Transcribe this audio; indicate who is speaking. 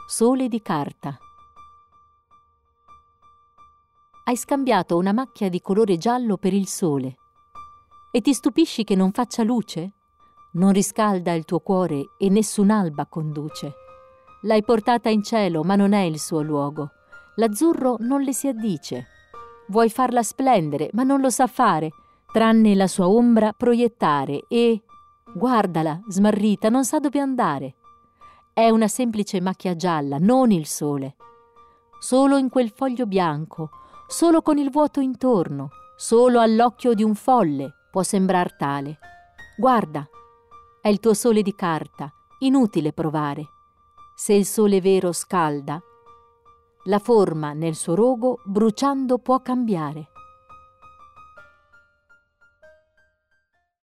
Speaker 1: sole di carta. Hai scambiato una macchia di colore giallo per il sole e ti stupisci che non faccia luce? Non riscalda il tuo cuore e nessun'alba conduce. L'hai portata in cielo, ma non è il suo luogo. L'azzurro non le si addice. Vuoi farla splendere, ma non lo sa fare, tranne la sua ombra proiettare e... guardala, smarrita, non sa dove andare. È una semplice macchia gialla, non il sole. Solo in quel foglio bianco, solo con il vuoto intorno, solo all'occhio di un folle può sembrar tale. Guarda, è il tuo sole di carta, inutile provare. Se il sole vero scalda, la forma nel suo rogo bruciando può cambiare.